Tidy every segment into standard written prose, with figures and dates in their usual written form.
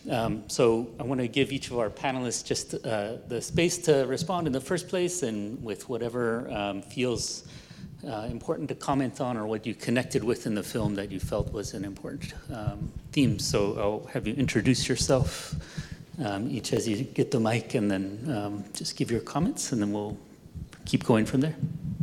So I want to give each of our panelists just the space to respond in the first place, and with whatever feels important to comment on, or what you connected with in the film that you felt was an important theme. So I'll have you introduce yourself, each as you get the mic, and then just give your comments, and then we'll keep going from there.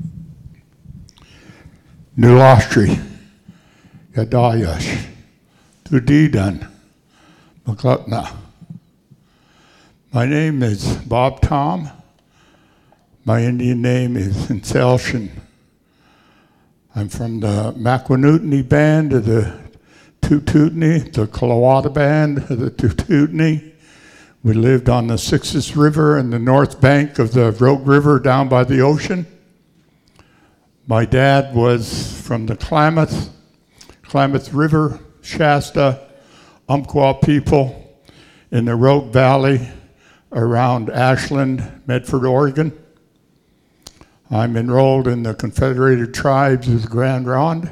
Nulastri, Yadayash, Tudidan, Maklutna. My name is Bob Tom. My Indian name is Inselshin. I'm from the Makwinutni band of the Tututni, the Kalawata band of the Tututni. We lived on the Sixes River and the north bank of the Rogue River down by the ocean. My dad was from the Klamath River, Shasta, Umpqua people in the Rogue Valley around Ashland, Medford, Oregon. I'm enrolled in the Confederated Tribes of the Grand Ronde.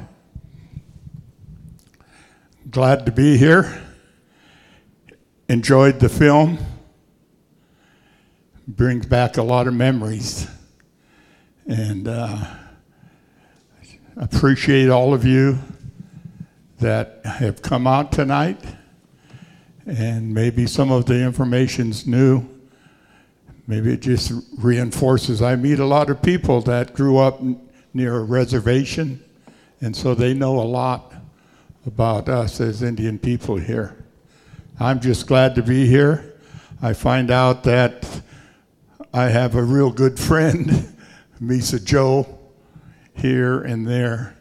Glad to be here. Enjoyed the film. Brings back a lot of memories. And appreciate all of you that have come out tonight. And maybe some of the information's new. Maybe it just reinforces. I meet a lot of people that grew up near a reservation, and so they know a lot about us as Indian people here. I'm just glad to be here. I find out that I have a real good friend, Misa Joe, here and there.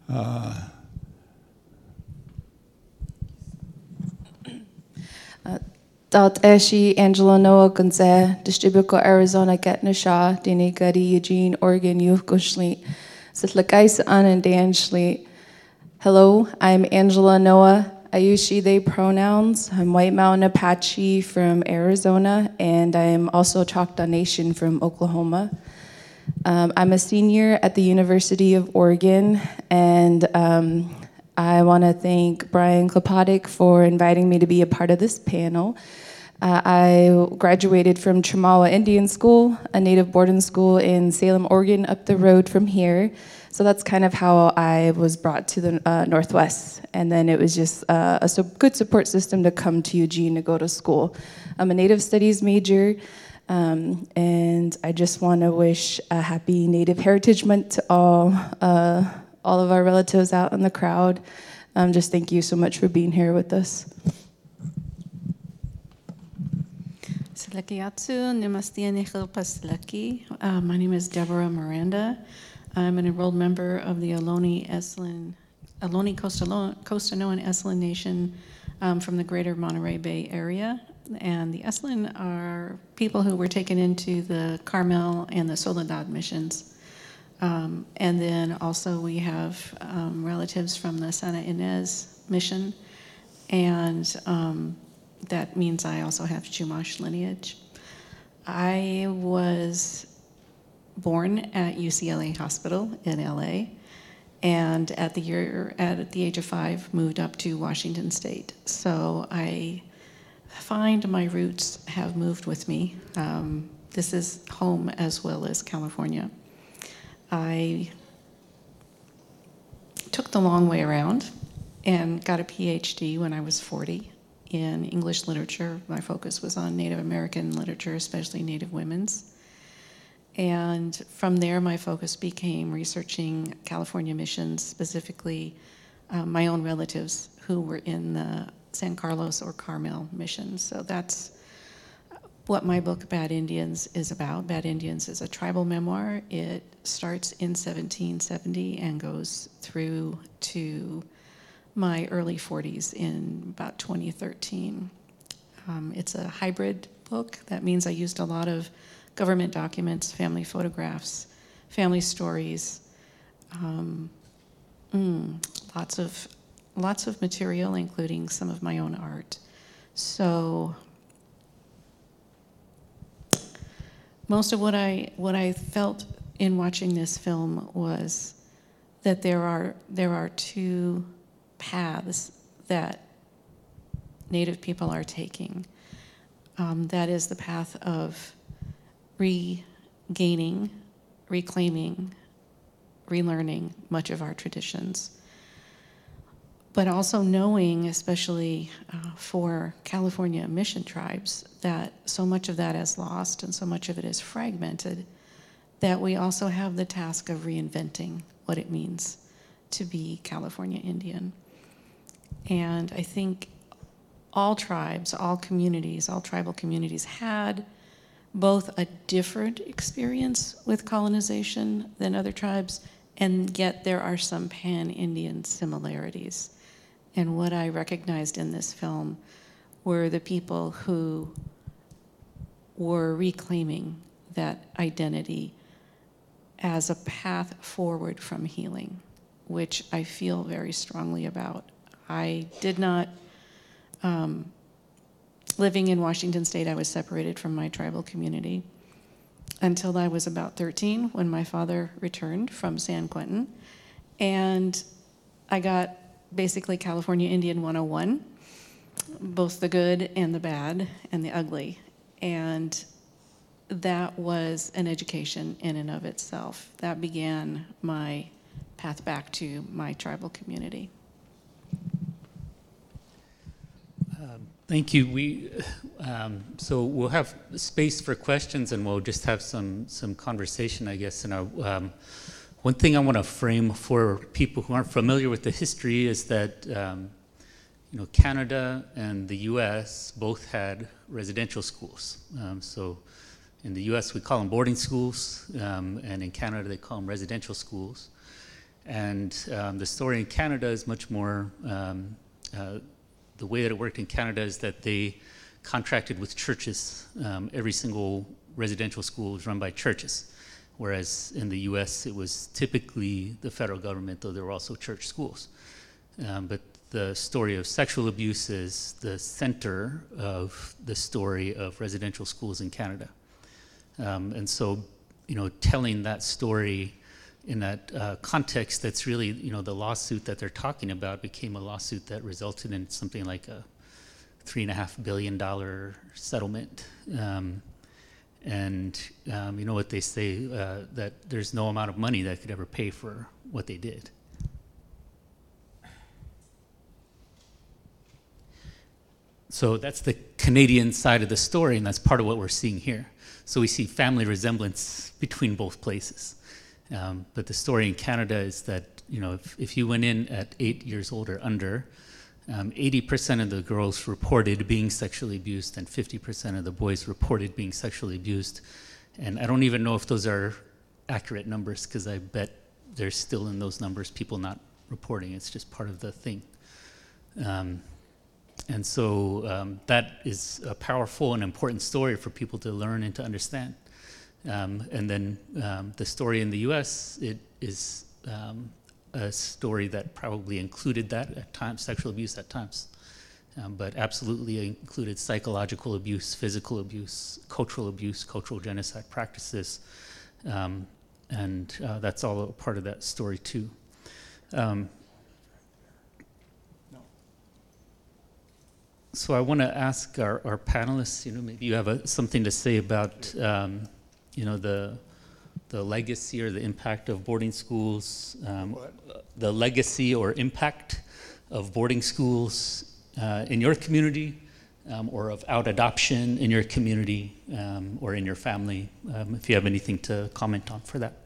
Dalt Eshi, Angela Noah Gonze, Distribuco Arizona Getna Shaw, Dini Gadi Eugene, Oregon Youth Gushli, Sitlakais An and Dan Shli. Hello, I'm Angela Noah. I use she, they pronouns. I'm White Mountain Apache from Arizona, and I'm also Choctaw Nation from Oklahoma. I'm a senior at the University of Oregon, and I want to thank Brian Klopotic for inviting me to be a part of this panel. I graduated from Chemawa Indian School, a native boarding school in Salem, Oregon, up the road from here. So that's kind of how I was brought to the Northwest. And then it was just a good support system to come to Eugene to go to school. I'm a Native Studies major, and I just want to wish a happy Native Heritage Month to all of our relatives out in the crowd. Just thank you so much for being here with us. My name is Deborah Miranda. I'm an enrolled member of the Ohlone Costanoan Esalen Nation from the greater Monterey Bay area. And the Esalen are people who were taken into the Carmel and the Soledad missions. And then also we have relatives from the Santa Ynez mission, and that means I also have Chumash lineage. I was born at UCLA Hospital in LA, and at the age of 5, moved up to Washington State. So I find my roots have moved with me. This is home as well as California. I took the long way around and got a PhD when I was 40 in English literature. My focus was on Native American literature, especially Native women's. And from there, my focus became researching California missions, specifically my own relatives who were in the San Carlos or Carmel missions. So that's what my book, Bad Indians, is about. Bad Indians is a tribal memoir. It starts in 1770 and goes through to my early 40s in about 2013. It's a hybrid book. That means I used a lot of government documents, family photographs, family stories, lots of material, including some of my own art. So most of what I felt in watching this film was that there are two paths that Native people are taking. That is the path of regaining, reclaiming, relearning much of our traditions. But also knowing, especially for California mission tribes, that so much of that is lost and so much of it is fragmented, that we also have the task of reinventing what it means to be California Indian. And I think all tribes, all communities, all tribal communities had both a different experience with colonization than other tribes, and yet there are some pan-Indian similarities. And what I recognized in this film were the people who were reclaiming that identity as a path forward from healing, which I feel very strongly about. I did not, living in Washington State, I was separated from my tribal community until I was about 13 when my father returned from San Quentin. And I got basically California Indian 101, both the good and the bad and the ugly. And that was an education in and of itself. That began my path back to my tribal community. Thank you. So we'll have space for questions, and we'll just have some conversation, I guess. One thing I want to frame for people who aren't familiar with the history is that Canada and the U.S. both had residential schools. So in the U.S. we call them boarding schools, and in Canada they call them residential schools. And the story in Canada is much more. The way that it worked in Canada is that they contracted with churches. Every single residential school was run by churches, whereas in the U.S. it was typically the federal government, though there were also church schools. But the story of sexual abuse is the center of the story of residential schools in Canada. And so, telling that story in that context, that's really, the lawsuit that they're talking about became a lawsuit that resulted in something like a $3.5 billion settlement. And what they say, that there's no amount of money that could ever pay for what they did. So that's the Canadian side of the story, and that's part of what we're seeing here. So we see family resemblance between both places. But the story in Canada is that, if you went in at 8 years old or under, 80% of the girls reported being sexually abused and 50% of the boys reported being sexually abused. And I don't even know if those are accurate numbers, because I bet there's still in those numbers people not reporting. It's just part of the thing. And so that is a powerful and important story for people to learn and to understand. And then the story in the U.S., it is a story that probably included that at times, sexual abuse at times, but absolutely included psychological abuse, physical abuse, cultural genocide practices, and that's all a part of that story too. So I want to ask our panelists, maybe you have something to say about the legacy or the impact of boarding schools, the legacy or impact of boarding schools in your community, or of out adoption in your community, or in your family, if you have anything to comment on for that.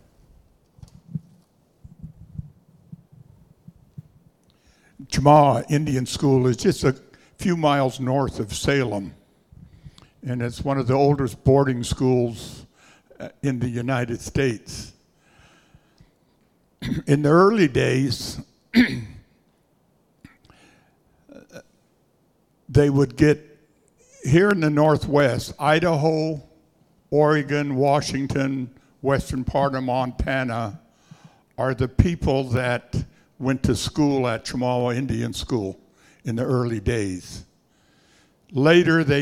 Chamawa Indian School is just a few miles north of Salem, and it's one of the oldest boarding schools in the United States. In the early days, they would get, here in the Northwest, Idaho, Oregon, Washington, western part of Montana, are the people that went to school at Chamawa Indian School in the early days. Later, they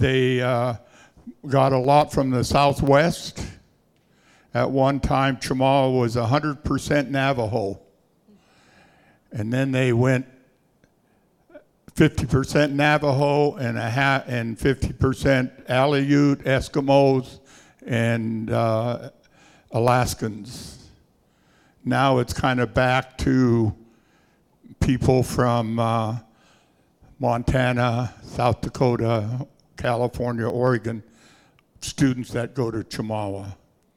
got a lot from the Southwest. At one time, Chamawa was 100% Navajo. And then they went 50% Navajo and 50% Aleut, Eskimos, and Alaskans. Now it's kind of back to people from Montana, South Dakota, California, Oregon, students that go to Chemawa.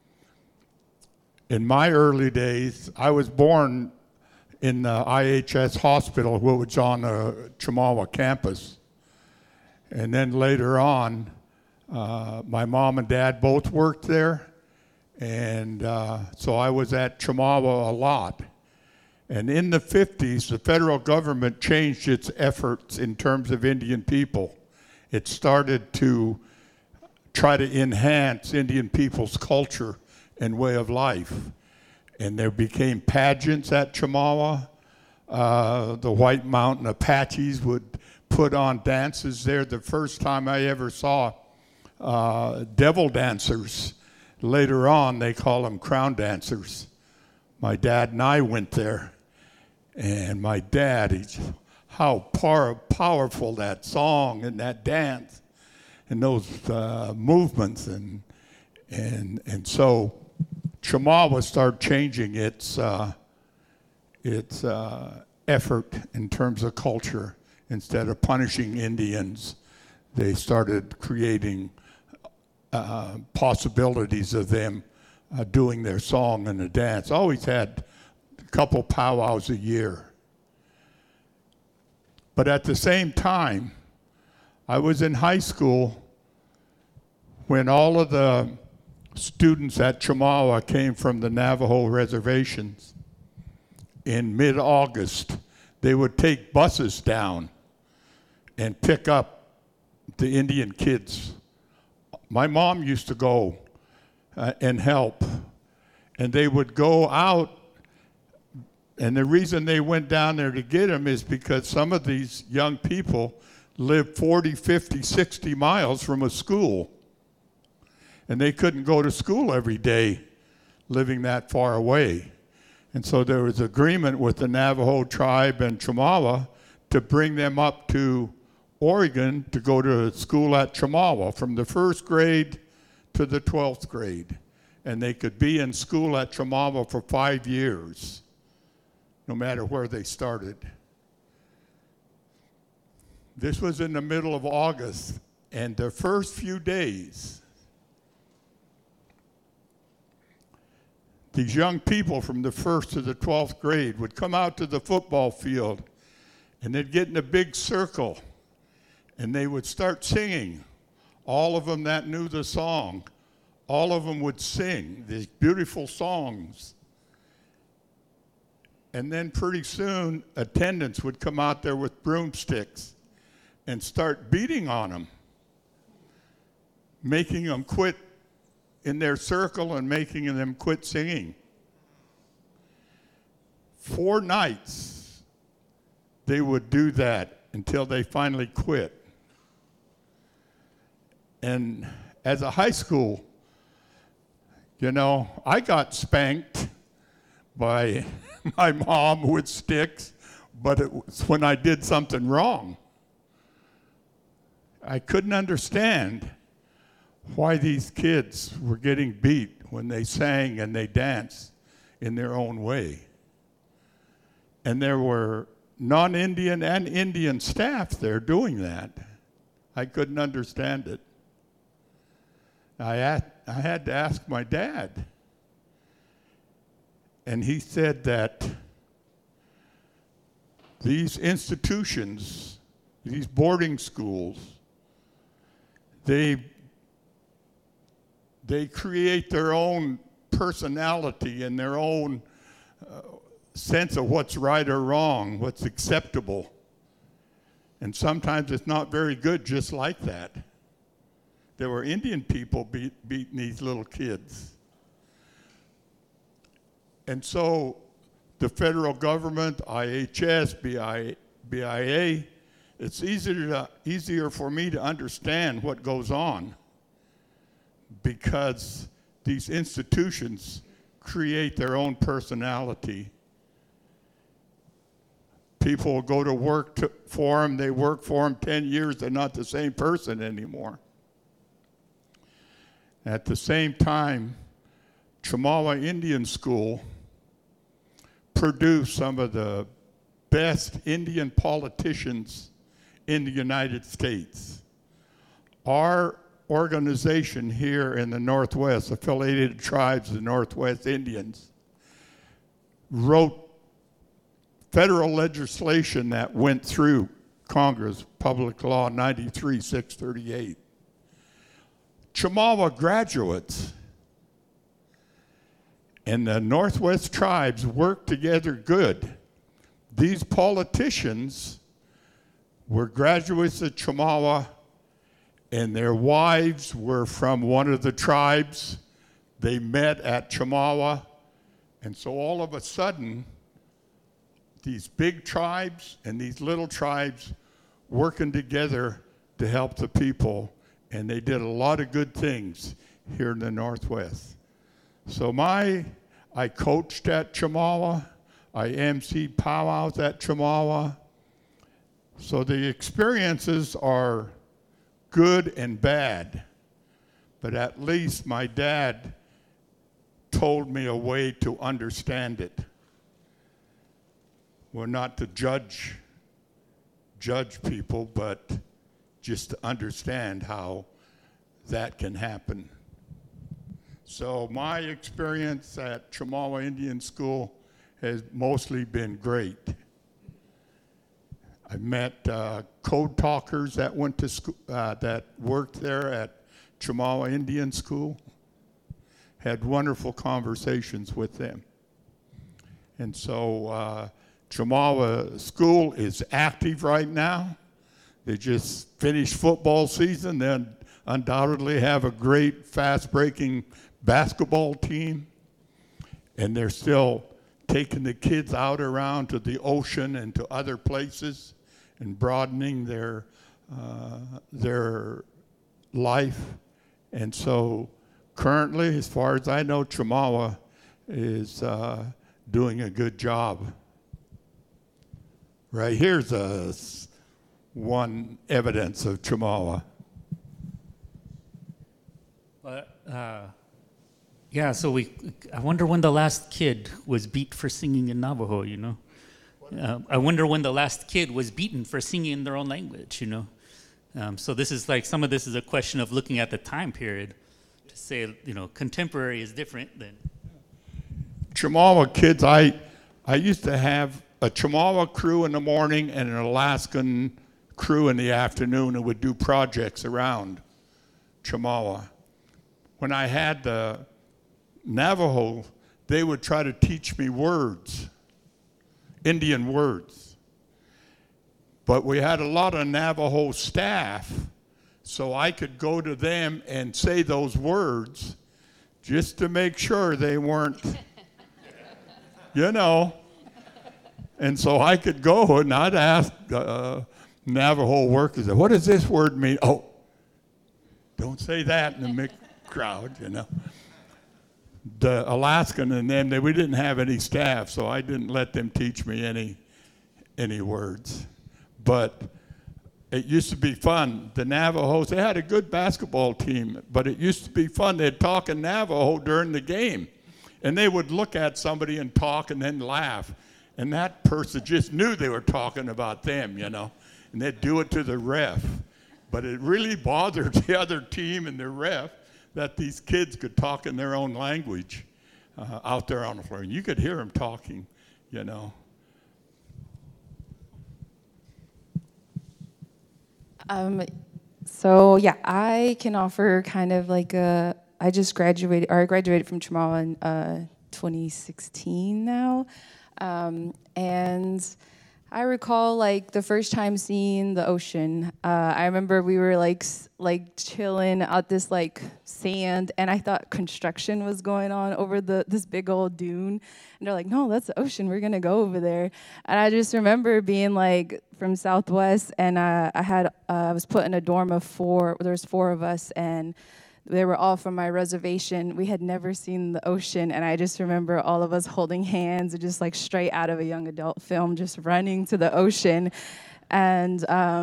In my early days, I was born in the IHS hospital, which was on the Chemawa campus. And then later on, my mom and dad both worked there. And so I was at Chemawa a lot. And in the 50s, the federal government changed its efforts in terms of Indian people. It started to try to enhance Indian people's culture and way of life. And there became pageants at Chemawa. The White Mountain Apaches would put on dances there. The first time I ever saw devil dancers. Later on, they call them crown dancers. My dad and I went there. And my dad, how powerful that song and that dance and those movements. And so Chemawa started changing its effort in terms of culture. Instead of punishing Indians, they started creating possibilities of them doing their song and the dance. Always had a couple powwows a year. But at the same time, I was in high school when all of the students at Chemawa came from the Navajo reservations. In mid-August, they would take buses down and pick up the Indian kids. My mom used to go and help, and they would go out, and the reason they went down there to get them is because some of these young people lived 40, 50, 60 miles from a school, and they couldn't go to school every day living that far away. And so there was agreement with the Navajo tribe and Chemawa to bring them up to Oregon to go to school at Chemawa from the first grade to the 12th grade. And they could be in school at Chemawa for 5 years, no matter where they started. This was in the middle of August, and the first few days, these young people from the 1st to the 12th grade would come out to the football field, and they'd get in a big circle, and they would start singing. All of them that knew the song, all of them would sing these beautiful songs. And then pretty soon, attendants would come out there with broomsticks and start beating on them, making them quit in their circle and making them quit singing. 4 nights they would do that until they finally quit. And as a high school, I got spanked by my mom with sticks, but it was when I did something wrong. I couldn't understand why these kids were getting beat when they sang and they danced in their own way. And there were non-Indian and Indian staff there doing that. I couldn't understand it. I had to ask my dad. And he said that these institutions, these boarding schools, they create their own personality and their own sense of what's right or wrong, what's acceptable. And sometimes it's not very good just like that. There were Indian people beating these little kids. And so the federal government, IHS, BIA, it's easier for me to understand what goes on because these institutions create their own personality. People go to work for them. They work for them 10 years. They're not the same person anymore. At the same time, Chemawa Indian School produced some of the best Indian politicians in the United States. Our organization here in the Northwest, Affiliated Tribes of the Northwest Indians, wrote federal legislation that went through Congress, Public Law 93-638. Chemawa graduates and the Northwest tribes worked together good. These politicians were graduates of Chemawa, and their wives were from one of the tribes. They met at Chemawa, and so all of a sudden, these big tribes and these little tribes working together to help the people, and they did a lot of good things here in the Northwest. So I coached at Chemawa. I emceed powwows at Chemawa. So the experiences are good and bad, but at least my dad told me a way to understand it. We're not to judge people, but just to understand how that can happen. So my experience at Chemawa Indian School has mostly been great. I met code talkers that went to school, that worked there at Chemawa Indian School. Had wonderful conversations with them. And so Chemawa School is active right now. They just finished football season. They undoubtedly have a great, fast-breaking basketball team. And they're still taking the kids out around to the ocean and to other places and broadening their life. And so currently, as far as I know, Chemawa is doing a good job. Right here's one evidence of Chemawa. Yeah, so I wonder when the last kid was beat for singing in Navajo, you know? I wonder when the last kid was beaten for singing in their own language, you know? So this is like, some of this is a question of looking at the time period to say, you know, contemporary is different than... Chemawa kids, I used to have a Chemawa crew in the morning and an Alaskan crew in the afternoon who would do projects around Chemawa. When I had the Navajo, they would try to teach me words, Indian words. But we had a lot of Navajo staff, so I could go to them and say those words just to make sure they weren't, you know. And so I could go and I'd ask Navajo workers, what does this word mean? Oh, don't say that in the mixed crowd, you know. The Alaskan and them, we didn't have any staff, so I didn't let them teach me any words. But it used to be fun. The Navajos, they had a good basketball team, but it used to be fun. They'd talk in Navajo during the game. And they would look at somebody and talk and then laugh. And that person just knew they were talking about them, you know. And they'd do it to the ref. But it really bothered the other team and the ref that these kids could talk in their own language out there on the floor. And you could hear them talking, you know. So yeah, I can offer kind of like I graduated from Chemawa in 2016 now. And I recall like the first time seeing the ocean. I remember we were like chilling out this like sand, and I thought construction was going on over this big old dune. And they're like, "No, that's the ocean. We're gonna go over there." And I just remember being like from Southwest, and I was put in a dorm of 4. There was 4 of us, and They were all from my reservation. We had never seen the ocean, and I just remember all of us holding hands, just like straight out of a young adult film, just running to the ocean. And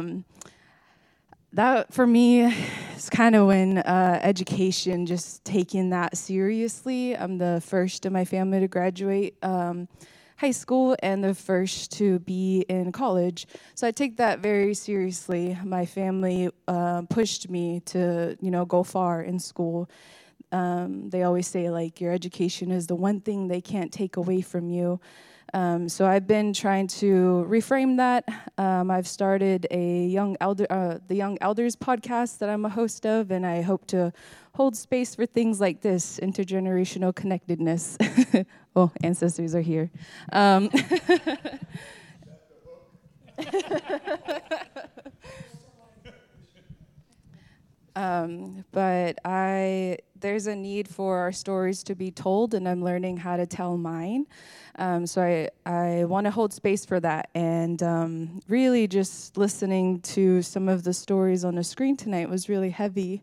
that, for me, is kind of when education, just taking that seriously. I'm the first in my family to graduate high school and the first to be in college. So I take that very seriously. My family pushed me to, go far in school. They always say, like, your education is the one thing they can't take away from you. So I've been trying to reframe that. I've started a the Young Elders podcast that I'm a host of, and I hope to hold space for things like this, intergenerational connectedness. Oh, ancestors are here. But there's a need for our stories to be told, and I'm learning how to tell mine. So I want to hold space for that. And really just listening to some of the stories on the screen tonight was really heavy.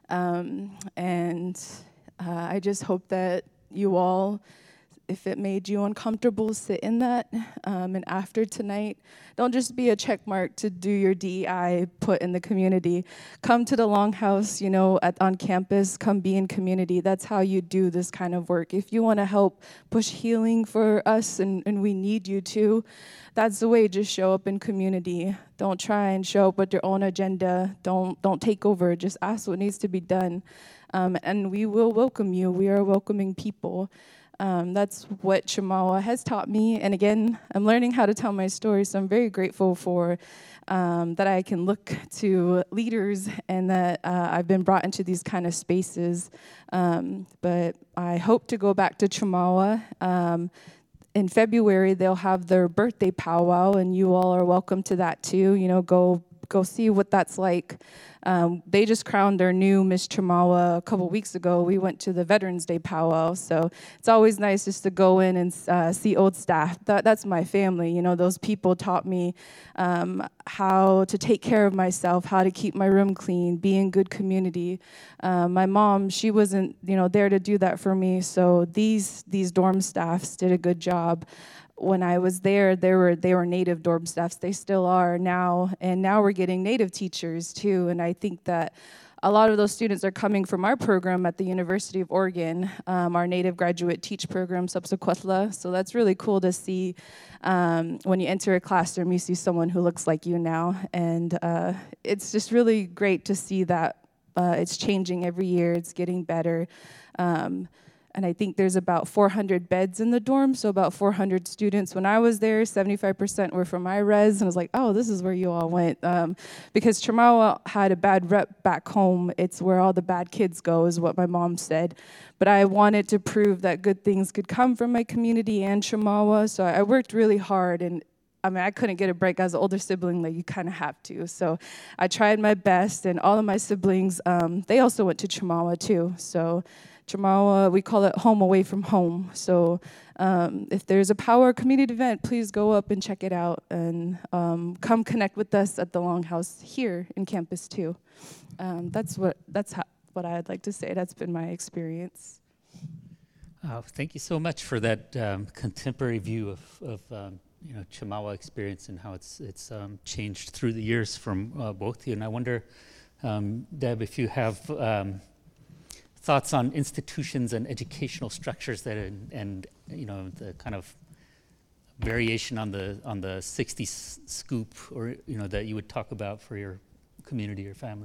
I just hope that you all, if it made you uncomfortable, sit in that. And after tonight, don't just be a check mark to do your DEI put in the community. Come to the Longhouse, on campus. Come be in community. That's how you do this kind of work. If you want to help push healing for us, and we need you to, that's the way. Just show up in community. Don't try and show up with your own agenda. Don't take over. Just ask what needs to be done. And we will welcome you. We are a welcoming people. That's what Chemawa has taught me. And again, I'm learning how to tell my story, so I'm very grateful for that I can look to leaders and that I've been brought into these kind of spaces. But I hope to go back to Chemawa. In February, they'll have their birthday powwow, and you all are welcome to that too. Go see what that's like. They just crowned their new Miss Chemawa a couple weeks ago. We went to the Veterans Day powwow, so it's always nice just to go in and see old staff. That's my family. Those people taught me how to take care of myself, how to keep my room clean, be in good community. My mom, she wasn't, there to do that for me. So these dorm staffs did a good job. When I was there, they were native dorm staffs. They still are now, and now we're getting native teachers too. And I think that a lot of those students are coming from our program at the University of Oregon, our Native Graduate Teach Program, Subsequentla. So that's really cool to see. When you enter a classroom, you see someone who looks like you now, and it's just really great to see that it's changing every year. It's getting better. And I think there's about 400 beds in the dorm, so about 400 students. When I was there, 75% were from my res, and I was like, oh, this is where you all went. Because Chemawa had a bad rep back home. It's where all the bad kids go, is what my mom said. But I wanted to prove that good things could come from my community and Chemawa, so I worked really hard. And I couldn't get a break as an older sibling, like you kind of have to. So I tried my best, and all of my siblings, they also went to Chemawa too. So Chemawa, we call it home away from home. So if there's a power community event, please go up and check it out, and come connect with us at the Longhouse here in campus too. That's what I'd like to say. That's been my experience. Thank you so much for that contemporary view of Chemawa experience and how it's changed through the years from both of you. And I wonder, Deb, if you have thoughts on institutions and educational structures that and the kind of variation on the 60s scoop, or that you would talk about for your community or family.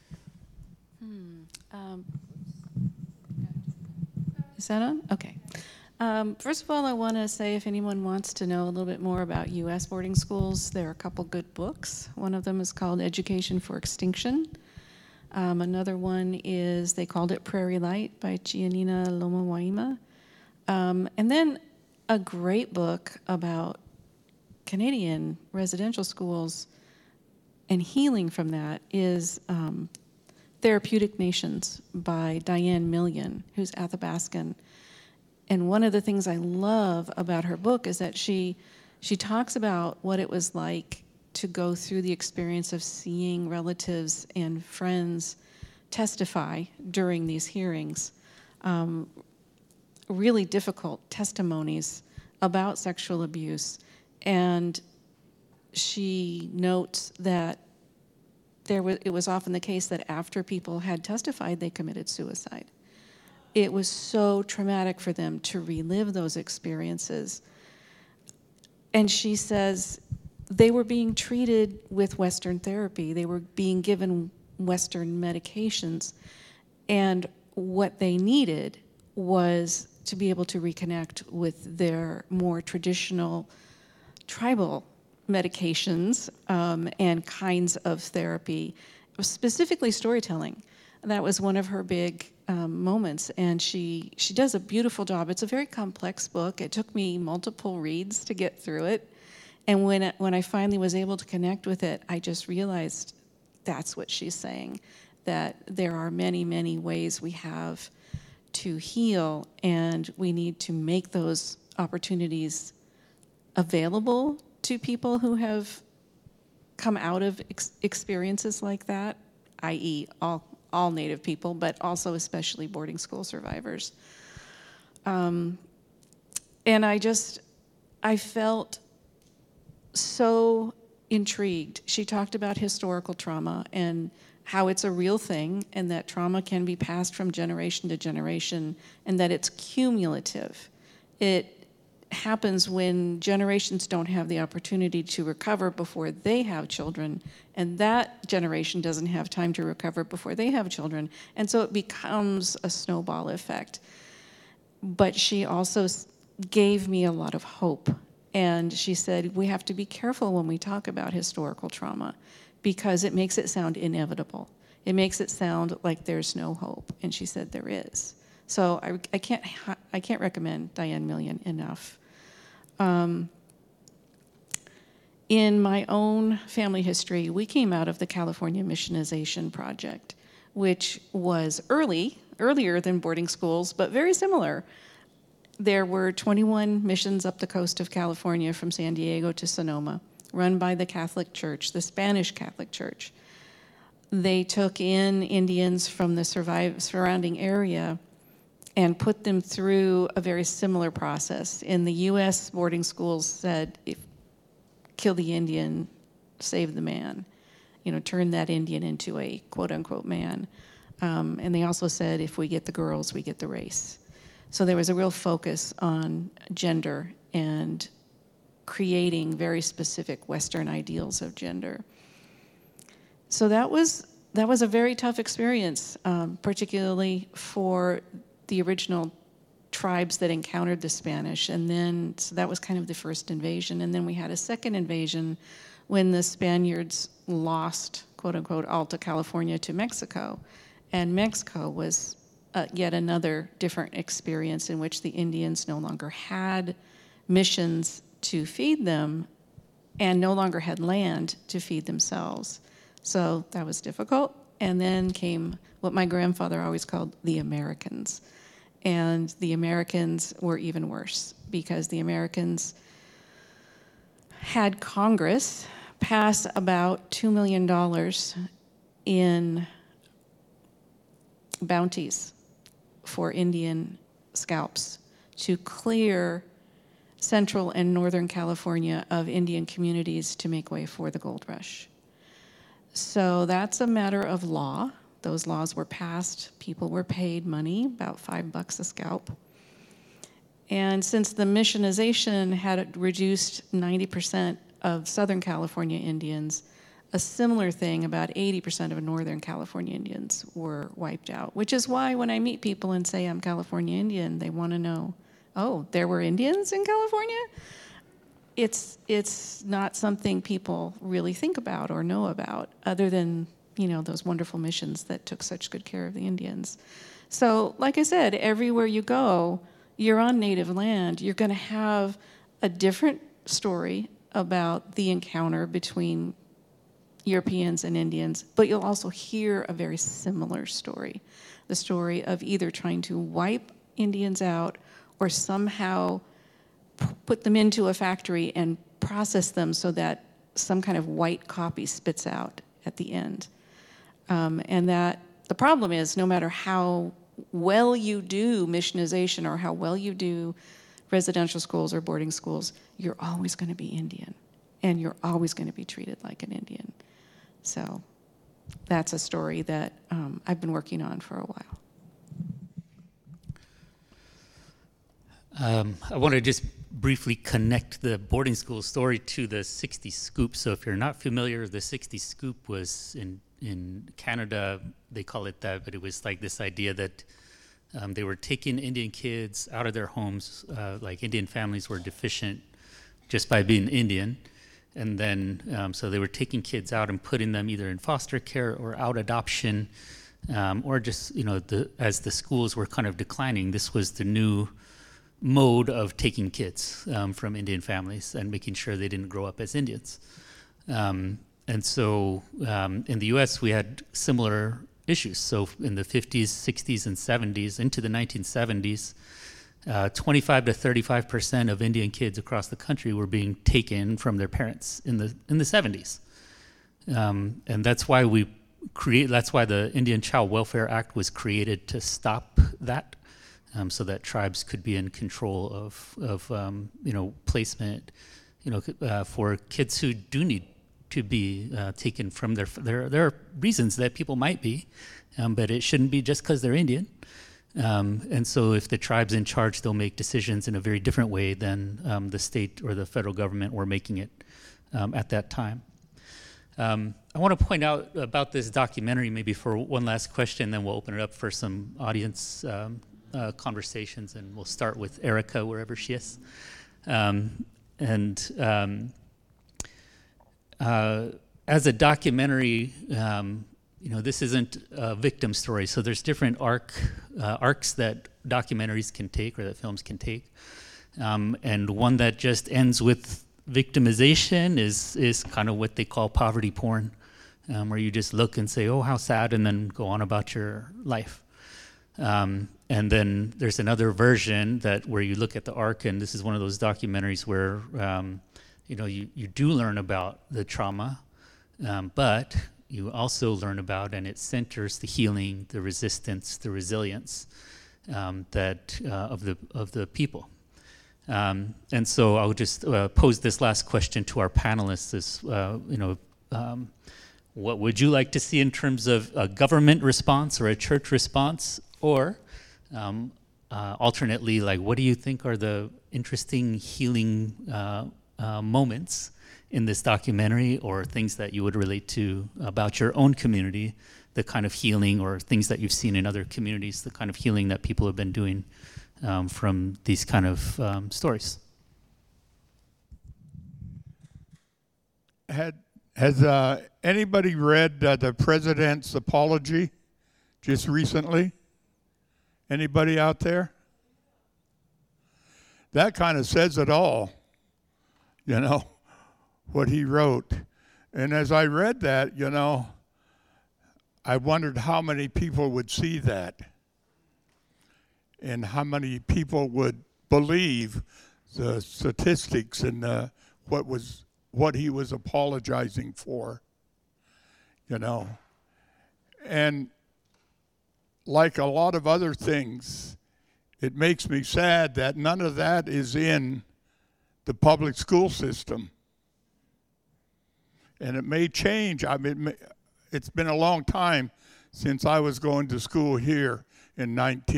Is that on? Okay. First of all, I want to say, if anyone wants to know a little bit more about U.S. boarding schools, there are a couple good books. One of them is called Education for Extinction. Another one is, they called it Prairie Light by Giannina Loma Waima. And then a great book about Canadian residential schools and healing from that is Therapeutic Nations by Diane Million, who's Athabascan. And one of the things I love about her book is that she talks about what it was like to go through the experience of seeing relatives and friends testify during these hearings, really difficult testimonies about sexual abuse. And she notes that it was often the case that after people had testified, they committed suicide. It was so traumatic for them to relive those experiences. And she says they were being treated with Western therapy. They were being given Western medications. And what they needed was to be able to reconnect with their more traditional tribal medications and kinds of therapy, specifically storytelling. That was one of her big moments, and she does a beautiful job. It's a very complex book. It took me multiple reads to get through it, and when I finally was able to connect with it, I just realized that's what she's saying, that there are many, many ways we have to heal, and we need to make those opportunities available to people who have come out of experiences like that, i.e. all Native people, but also especially boarding school survivors. And I felt so intrigued. She talked about historical trauma and how it's a real thing, and that trauma can be passed from generation to generation, and that it's cumulative. It happens when generations don't have the opportunity to recover before they have children, and that generation doesn't have time to recover before they have children, and so it becomes a snowball effect. But she also gave me a lot of hope, and she said, we have to be careful when we talk about historical trauma, because it makes it sound inevitable. It makes it sound like there's no hope, and she said there is. So I can't recommend Diane Million enough. In my own family history, we came out of the California Missionization Project, which was earlier than boarding schools, but very similar. There were 21 missions up the coast of California from San Diego to Sonoma, run by the Catholic Church, the Spanish Catholic Church. They took in Indians from the surrounding area and put them through a very similar process. In the U.S., boarding schools said, kill the Indian, save the man. Turn that Indian into a quote-unquote man. And they also said, if we get the girls, we get the race. So there was a real focus on gender and creating very specific Western ideals of gender. So that was a very tough experience, particularly for the original tribes that encountered the Spanish. And then, so that was kind of the first invasion. And then we had a second invasion when the Spaniards lost, quote unquote, Alta California to Mexico. And Mexico was yet another different experience in which the Indians no longer had missions to feed them and no longer had land to feed themselves. So that was difficult. And then came what my grandfather always called the Americans. And the Americans were even worse, because the Americans had Congress pass about $2 million in bounties for Indian scalps to clear Central and Northern California of Indian communities to make way for the gold rush. So that's a matter of law. Those laws were passed. People were paid money, about $5 a scalp. And since the missionization had reduced 90% of Southern California Indians, a similar thing, about 80% of Northern California Indians were wiped out, which is why when I meet people and say I'm California Indian, they want to know, oh, there were Indians in California? It's not something people really think about or know about, other than those wonderful missions that took such good care of the Indians. So, like I said, everywhere you go, you're on native land, you're going to have a different story about the encounter between Europeans and Indians, but you'll also hear a very similar story. The story of either trying to wipe Indians out or somehow put them into a factory and process them so that some kind of white copy spits out at the end. And that the problem is, no matter how well you do missionization or how well you do residential schools or boarding schools, you're always going to be Indian, and you're always going to be treated like an Indian. So that's a story that I've been working on for a while. I want to just briefly connect the boarding school story to the 60 Scoop. So if you're not familiar, the 60 Scoop was in Canada, they call it that, but it was like this idea that they were taking Indian kids out of their homes, like Indian families were deficient just by being Indian. And then, so they were taking kids out and putting them either in foster care or out adoption, or just, as the schools were kind of declining, this was the new mode of taking kids from Indian families and making sure they didn't grow up as Indians. And so in the US, we had similar issues. So in the 50s, 60s, and 70s, into the 1970s, 25 to 35% of Indian kids across the country were being taken from their parents in the 70s. And that's why that's why the Indian Child Welfare Act was created, to stop that, so that tribes could be in control of placement, for kids who do need to be taken from there are reasons that people might be, but it shouldn't be just because they're Indian. And so if the tribe's in charge, they'll make decisions in a very different way than the state or the federal government were making it at that time. I want to point out about this documentary, maybe for one last question, then we'll open it up for some audience conversations, and we'll start with Erica, wherever she is. As a documentary, this isn't a victim story, so there's different arcs that documentaries can take, or that films can take. And one that just ends with victimization is kind of what they call poverty porn, where you just look and say, oh, how sad, and then go on about your life. And then there's another version where you look at the arc, and this is one of those documentaries where you do learn about the trauma, but you also learn about, and it centers the healing, the resistance, the resilience of the people. And so I'll just pose this last question to our panelists: what would you like to see in terms of a government response or a church response, or alternately, like, what do you think are the interesting healing moments in this documentary, or things that you would relate to about your own community, the kind of healing, or things that you've seen in other communities, the kind of healing that people have been doing from these kind of stories? Has anybody read the President's Apology just recently? Anybody out there? That kind of says it all, what he wrote. And as I read that, I wondered how many people would see that, and how many people would believe the statistics and what he was apologizing for, And like a lot of other things, it makes me sad that none of that is in the public school system. And it may change. I mean, it's been a long time since I was going to school here in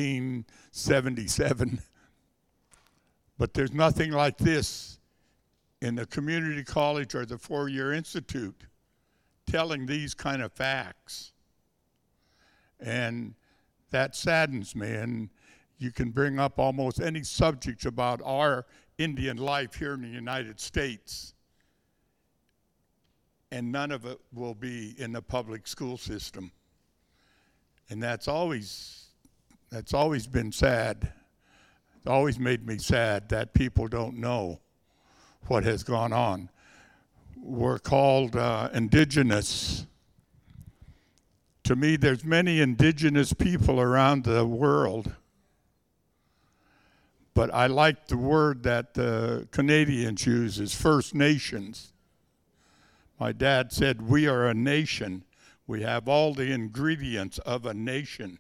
1977. But there's nothing like this in the community college or the four-year institute telling these kind of facts. And that saddens me. And you can bring up almost any subject about our Indian life here in the United States, and none of it will be in the public school system. And that's always been sad. It's always made me sad that people don't know what has gone on. We're called indigenous. To me, there's many indigenous people around the world, but I like the word that the Canadians use, is First Nations. My dad said, we are a nation. We have all the ingredients of a nation.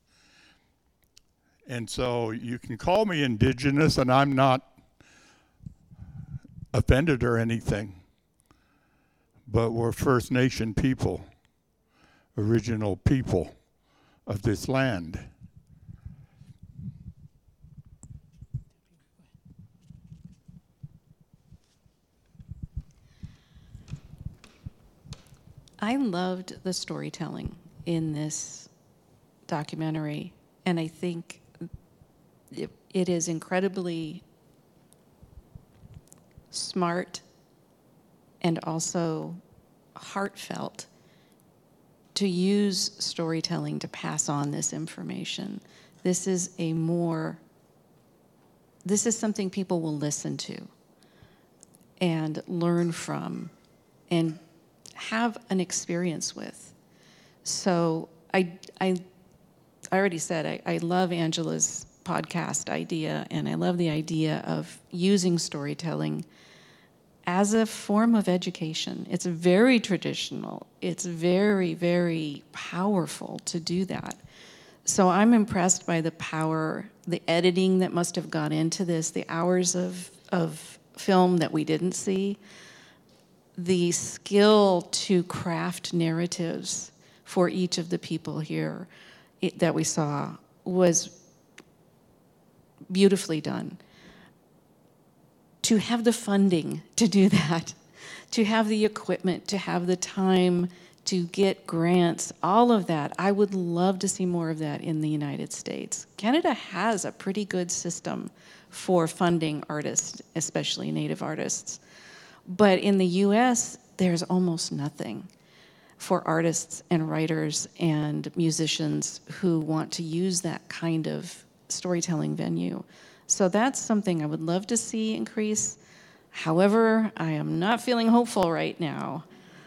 And so you can call me indigenous, and I'm not offended or anything. But we're First Nation people, original people of this land. I loved the storytelling in this documentary, and I think it is incredibly smart and also heartfelt to use storytelling to pass on this information. This is something people will listen to and learn from and have an experience with. So I already said I love Angela's podcast idea, and I love the idea of using storytelling as a form of education. It's very traditional. It's very, very powerful to do that. So I'm impressed by the power, the editing that must have gone into this, the hours of film that we didn't see, the skill to craft narratives for each of the people here that we saw was beautifully done. To have the funding to do that, to have the equipment, to have the time to get grants, all of that, I would love to see more of that in the United States. Canada has a pretty good system for funding artists, especially Native artists. But in the US, there's almost nothing for artists and writers and musicians who want to use that kind of storytelling venue. So that's something I would love to see increase. However, I am not feeling hopeful right now.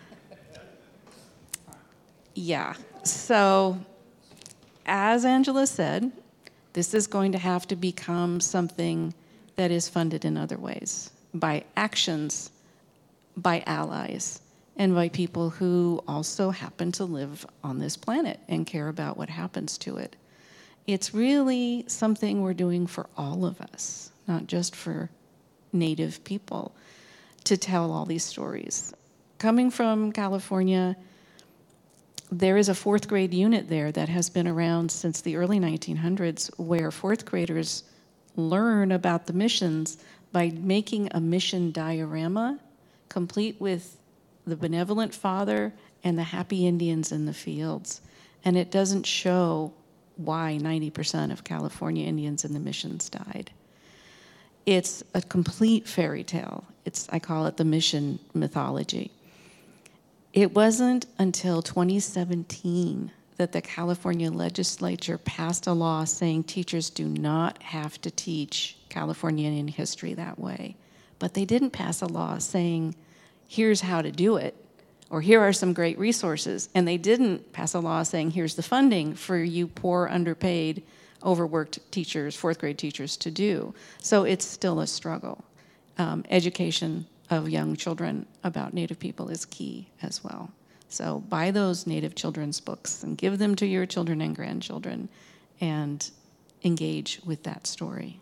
Yeah, so as Angela said, this is going to have to become something that is funded in other ways, by actions, by allies, and by people who also happen to live on this planet and care about what happens to it. It's really something we're doing for all of us, not just for Native people, to tell all these stories. Coming from California, there is a fourth grade unit there that has been around since the early 1900s, where fourth graders learn about the missions by making a mission diorama, complete with the benevolent father and the happy Indians in the fields. And it doesn't show why 90% of California Indians in the missions died. It's a complete fairy tale. I call it the mission mythology. It wasn't until 2017 that the California legislature passed a law saying teachers do not have to teach California Indian history that way. But they didn't pass a law saying, here's how to do it, or here are some great resources. And they didn't pass a law saying, here's the funding for you poor, underpaid, overworked teachers, fourth grade teachers to do. So it's still a struggle. Education of young children about Native people is key as well. So buy those Native children's books and give them to your children and grandchildren and engage with that story.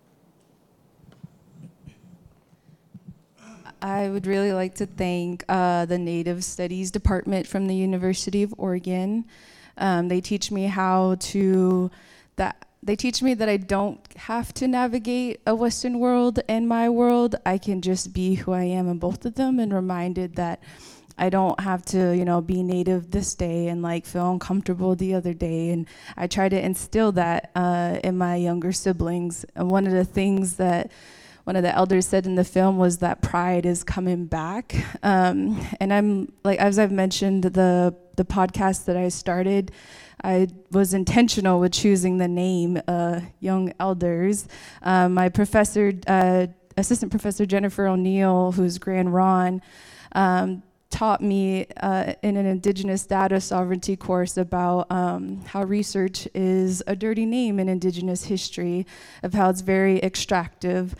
I would really like to thank the Native Studies Department from the University of Oregon. They teach me They teach me that I don't have to navigate a Western world and my world. I can just be who I am in both of them, and reminded that I don't have to, be Native this day and feel uncomfortable the other day. And I try to instill that in my younger siblings. And one of the things that one of the elders said in the film was that pride is coming back. And I'm as I've mentioned, the podcast that I started, I was intentional with choosing the name Young Elders. My professor, Assistant Professor Jennifer O'Neill, who's Grand Ron, taught me in an Indigenous data sovereignty course about how research is a dirty name in Indigenous history, of how it's very extractive,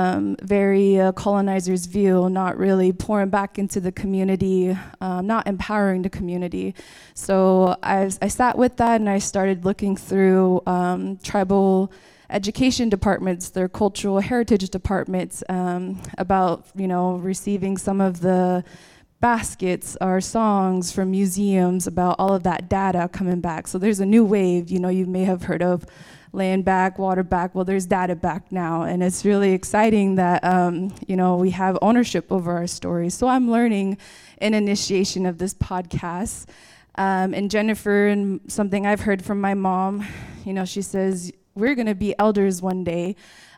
very colonizer's view, not really pouring back into the community, not empowering the community. So I sat with that and I started looking through tribal education departments, their cultural heritage departments, about, receiving some of the baskets or songs from museums, about all of that data coming back. So there's a new wave, you may have heard of land back, water back. Well, there's data back now. And it's really exciting that, we have ownership over our stories. So I'm learning in initiation of this podcast. And Jennifer, and something I've heard from my mom, she says, we're going to be elders one day.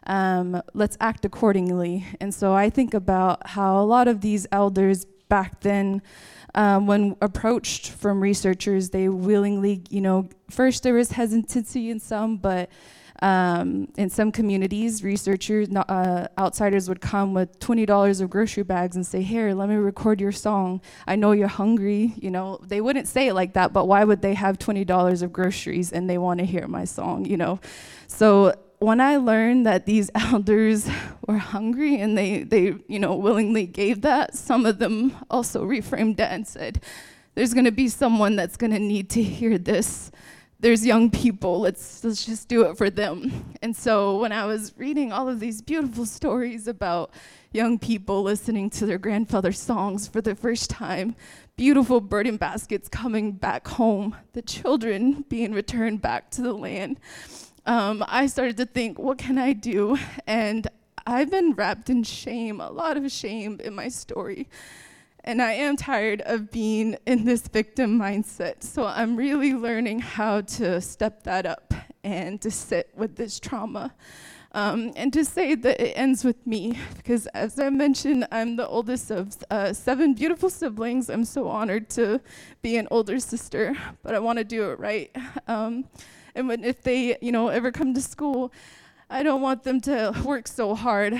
Let's act accordingly. And so I think about how a lot of these elders back then, when approached from researchers, they willingly, first there was hesitancy in some, but in some communities, researchers, outsiders would come with $20 of grocery bags and say, here, let me record your song. I know you're hungry. They wouldn't say it like that, but why would they have $20 of groceries and they want to hear my song, So when I learned that these elders were hungry and they willingly gave that, some of them also reframed that and said, there's going to be someone that's going to need to hear this. There's young people, let's just do it for them. And so when I was reading all of these beautiful stories about young people listening to their grandfather's songs for the first time, beautiful burden baskets coming back home, the children being returned back to the land, I started to think, what can I do? And I've been wrapped in shame, a lot of shame in my story. And I am tired of being in this victim mindset. So I'm really learning how to step that up and to sit with this trauma. And to say that it ends with me, because as I mentioned, I'm the oldest of 7 beautiful siblings. I'm so honored to be an older sister, but I want to do it right. And if they, ever come to school, I don't want them to work so hard.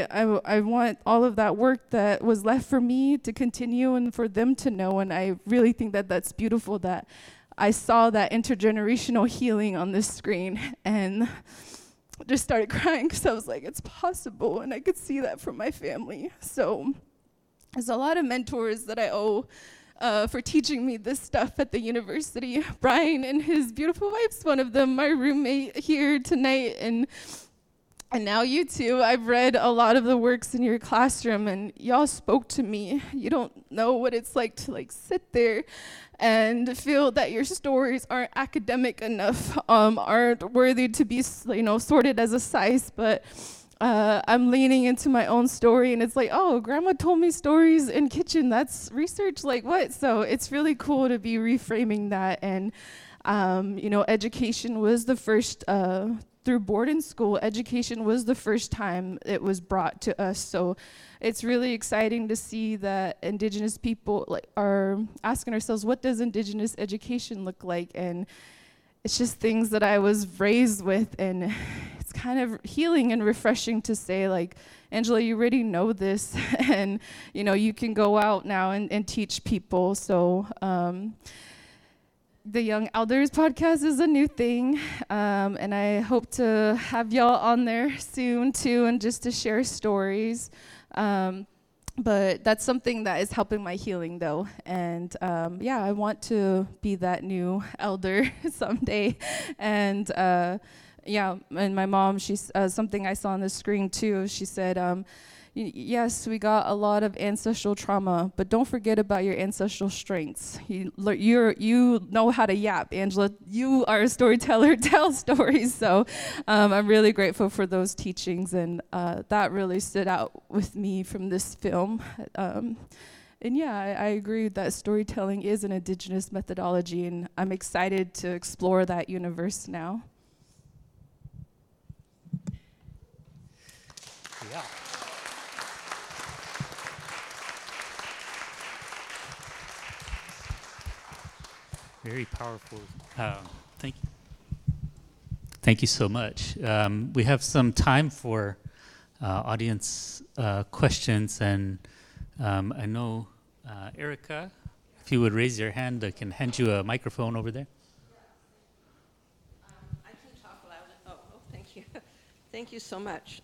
I want all of that work that was left for me to continue and for them to know. And I really think that that's beautiful that I saw that intergenerational healing on this screen and just started crying because I was like, it's possible. And I could see that from my family. So there's a lot of mentors that I owe for teaching me this stuff at the university. Brian and his beautiful wife's one of them, my roommate here tonight, and now you two. I've read a lot of the works in your classroom, and y'all spoke to me. You don't know what it's like to sit there and feel that your stories aren't academic enough, aren't worthy to be sorted as a size, but I'm leaning into my own story, and it's like, oh, grandma told me stories in kitchen. That's research, like what? So it's really cool to be reframing that. And, education was the first, through boarding school, education was the first time it was brought to us. So it's really exciting to see that Indigenous people are asking ourselves, what does Indigenous education look like? And it's just things that I was raised with, and it's kind of healing and refreshing to say, Angela, you already know this, and you can go out now and teach people. So the Young Elders podcast is a new thing, and I hope to have y'all on there soon too, and just to share stories. But that's something that is helping my healing, though. And I want to be that new elder someday. And and my mom, she's something I saw on the screen too. She said, yes, we got a lot of ancestral trauma, but don't forget about your ancestral strengths. You know how to yap, Angela. You are a storyteller, tell stories. So I'm really grateful for those teachings, and that really stood out with me from this film. I agree that storytelling is an Indigenous methodology, and I'm excited to explore that universe now. Yeah. Very powerful. Thank you so much. We have some time for audience questions, and I know Erica, if you would raise your hand, I can hand you a microphone over there. I can talk loud. Oh, thank you. Thank you so much.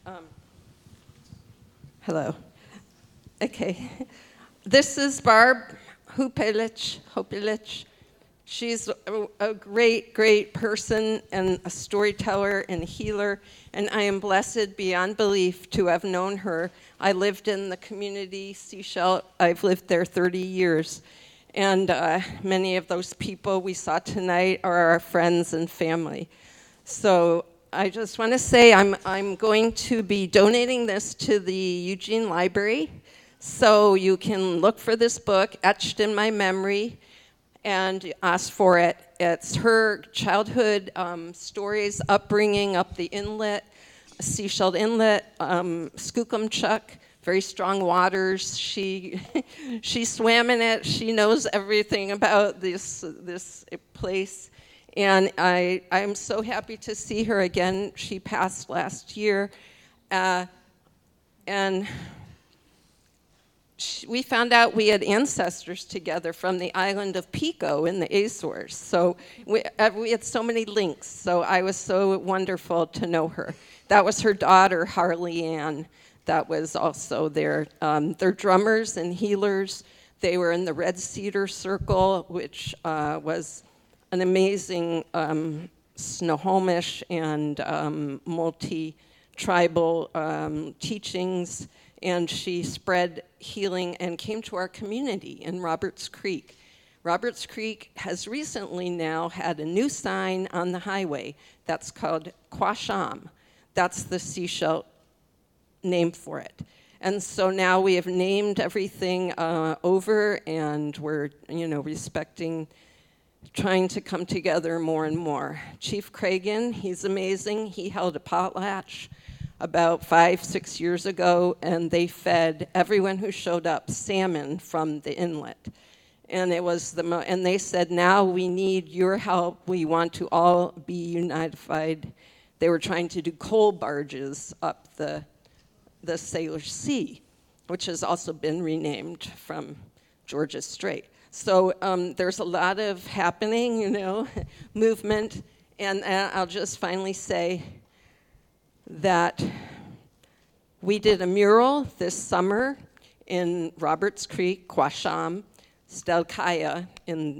Hello. Okay. This is Barb Hopilic. She's a great, great person and a storyteller and healer, and I am blessed beyond belief to have known her. I lived in the community, Sechelt. I've lived there 30 years, and many of those people we saw tonight are our friends and family. So I just want to say I'm going to be donating this to the Eugene Library, so you can look for this book, Etched in My Memory, and ask for it. It's her childhood stories, upbringing up the inlet, Sechelt Inlet, Skookumchuck, very strong waters. She swam in it. She knows everything about this place. And I'm so happy to see her again. She passed last year. And we found out we had ancestors together from the island of Pico in the Azores. So we had so many links. So I was so wonderful to know her. That was her daughter, Harley Ann. That was also there. They're drummers and healers. They were in the Red Cedar Circle, which was an amazing Snohomish and multi-tribal teachings. And she spread healing and came to our community in Roberts Creek. Roberts Creek has recently now had a new sign on the highway that's called Quasham. That's the Sechelt name for it. And so now we have named everything over, and we're, respecting, trying to come together more and more. Chief Cragen, he's amazing. He held a potlatch about 5-6 years ago, and they fed everyone who showed up salmon from the inlet. And it was and they said, now we need your help. We want to all be unified. They were trying to do coal barges up the Salish Sea, which has also been renamed from Georgia Strait. So there's a lot of happening, movement. And I'll just finally say that we did a mural this summer in Roberts Creek, Quasham, Stelkaya in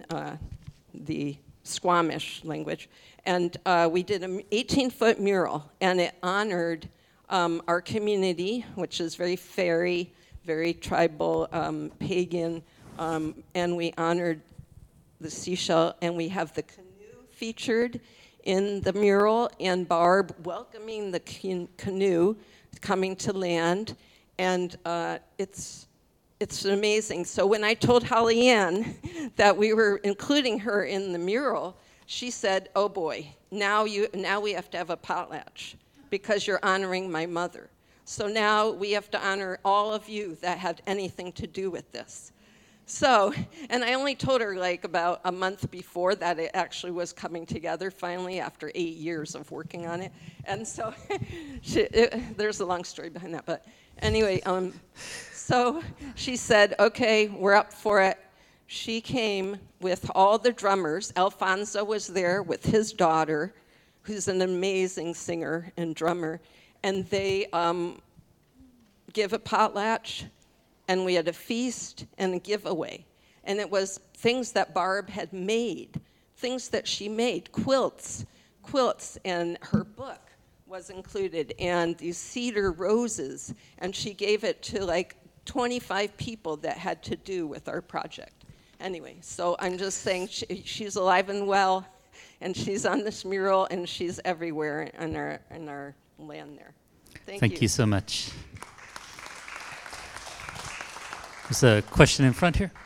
the Squamish language. And we did an 18-foot mural, and it honored our community, which is very fairy, very tribal, pagan, and we honored the Sechelt, and we have the canoe featured in the mural, and Barb welcoming the canoe coming to land, and it's amazing. So when I told Holly Ann that we were including her in the mural, she said, "Oh boy, now we have to have a potlatch because you're honoring my mother. So now we have to honor all of you that had anything to do with this." So, and I only told her like about a month before that it actually was coming together finally after 8 years of working on it. And so there's a long story behind that. But anyway, so she said, okay, we're up for it. She came with all the drummers. Alfonso was there with his daughter, who's an amazing singer and drummer. And they give a potlatch. And we had a feast and a giveaway. And it was things that Barb had made, things that she made, quilts, and her book was included, and these cedar roses. And she gave it to like 25 people that had to do with our project. Anyway, so I'm just saying she's alive and well, and she's on this mural, and she's everywhere in our land there. Thank you so much. There's a question in front here.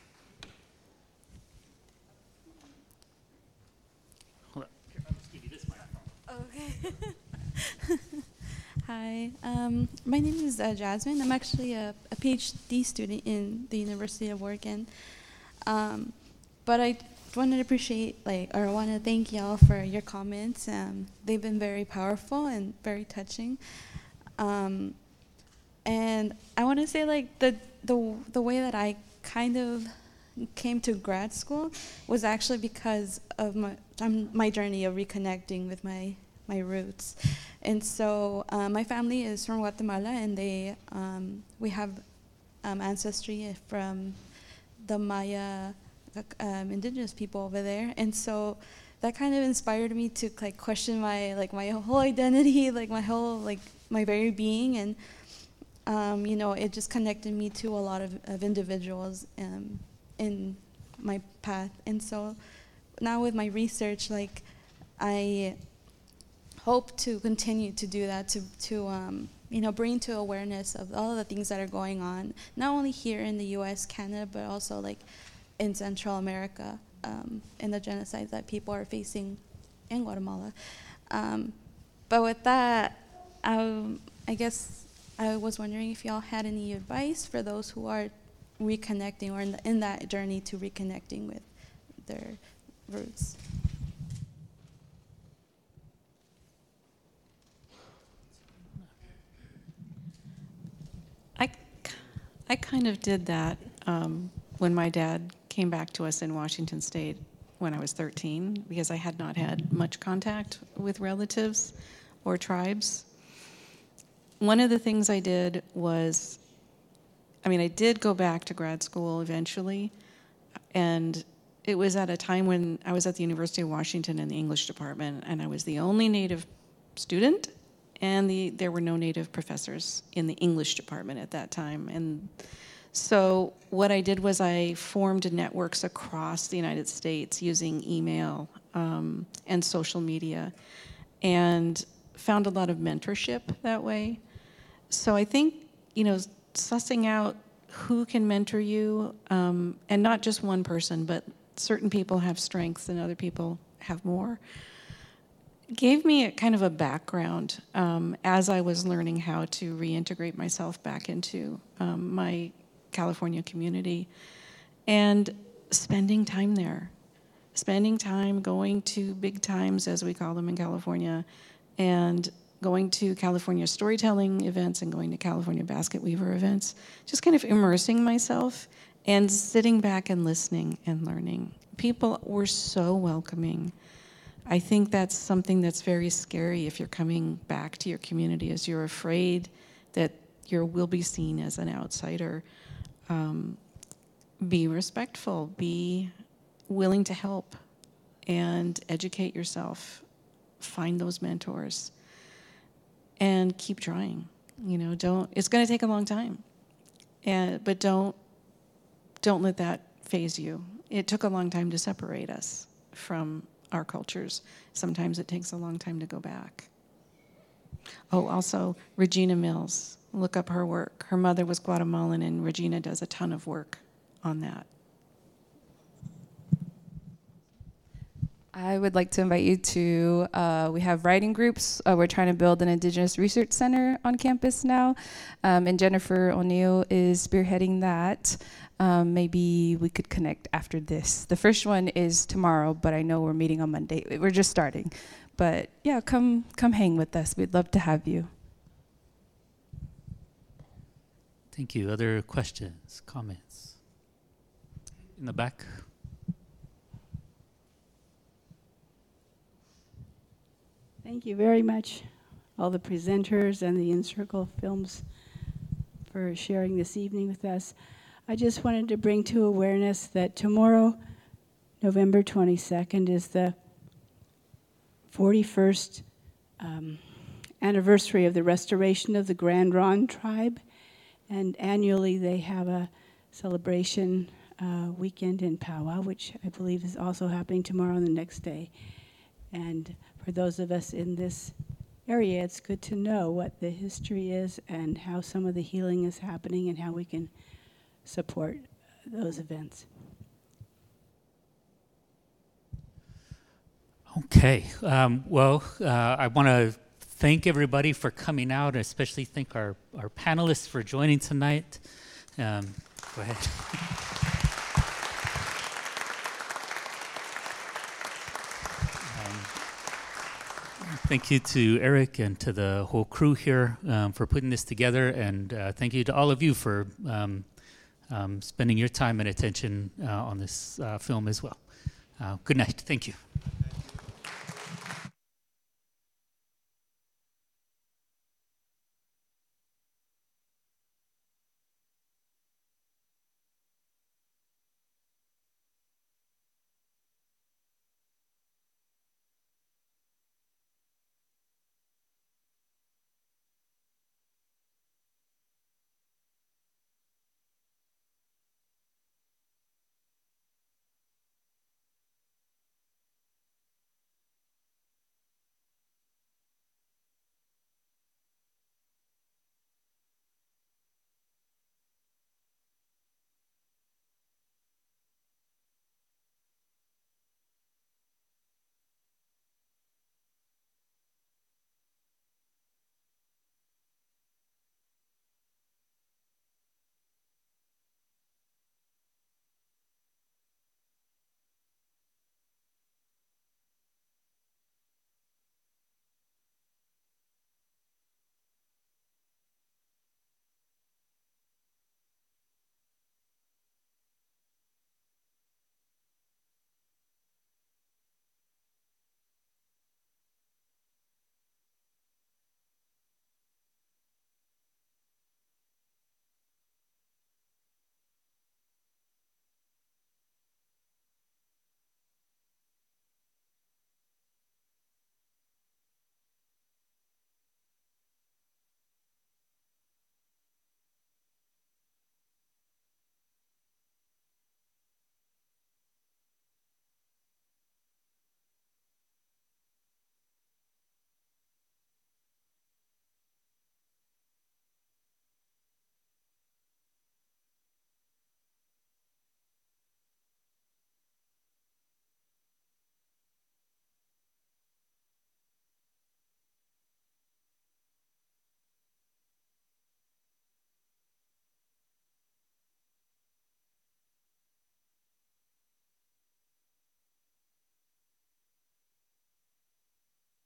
Hold on. Here, I'll just give you this microphone. Okay. Hi. My name is Jasmine. I'm actually a PhD student in the University of Oregon. But I wanted to appreciate, or want to thank y'all for your comments. They've been very powerful and very touching. And I want to say, the way that I kind of came to grad school was actually because of my journey of reconnecting with my roots. And so my family is from Guatemala, and we have ancestry from the Maya indigenous people over there. And so that kind of inspired me to like question my whole identity, like my very being. And it just connected me to a lot of individuals in my path. And so now with my research, like I hope to continue to do that, to bring to awareness of all of the things that are going on, not only here in the U.S., Canada, but also like in Central America, and the genocide that people are facing in Guatemala. But with that, I guess I was wondering if y'all had any advice for those who are reconnecting or in that journey to reconnecting with their roots. I kind of did that when my dad came back to us in Washington State when I was 13, because I had not had much contact with relatives or tribes. One of the things I did was, I did go back to grad school eventually, and it was at a time when I was at the University of Washington in the English department, and I was the only Native student, and there were no Native professors in the English department at that time. And so what I did was I formed networks across the United States using email and social media, and found a lot of mentorship that way. So I think, sussing out who can mentor you, and not just one person, but certain people have strengths and other people have more, gave me a kind of a background as I was learning how to reintegrate myself back into my California community, and spending time there, spending time going to big times, as we call them in California, and going to California storytelling events and going to California basket weaver events, just kind of immersing myself and sitting back and listening and learning. People were so welcoming. I think that's something that's very scary if you're coming back to your community, is you're afraid that you will be seen as an outsider. Be respectful, be willing to help, and educate yourself, find those mentors, and keep trying. It's going to take a long time, but don't let that phase you. It took a long time to separate us from our cultures. Sometimes it takes a long time to go back. Oh, also, Regina Mills. Look up her work. Her mother was Guatemalan, and Regina does a ton of work on that. I would like to invite you to, we have writing groups. We're trying to build an Indigenous Research Center on campus now, and Jennifer O'Neill is spearheading that. Maybe we could connect after this. The first one is tomorrow, but I know we're meeting on Monday. We're just starting. But yeah, come hang with us. We'd love to have you. Thank you. Other questions, comments? In the back. Thank you very much, all the presenters and the InCircle Films, for sharing this evening with us. I just wanted to bring to awareness that tomorrow, November 22nd, is the 41st anniversary of the restoration of the Grand Ronde tribe. And annually they have a celebration weekend in Powwow, which I believe is also happening tomorrow and the next day. And for those of us in this area, it's good to know what the history is and how some of the healing is happening and how we can support those events. Okay. I want to thank everybody for coming out, and especially thank our panelists for joining tonight. Go ahead. Thank you to Eric and to the whole crew here for putting this together, and thank you to all of you for spending your time and attention on this film as well. Good night. Thank you.